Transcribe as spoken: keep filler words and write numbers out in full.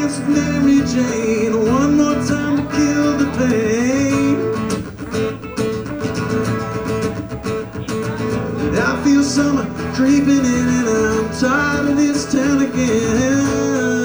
dance with Mary Jane one more time to kill the pain. I feel summer creeping in and I'm tired of this town again.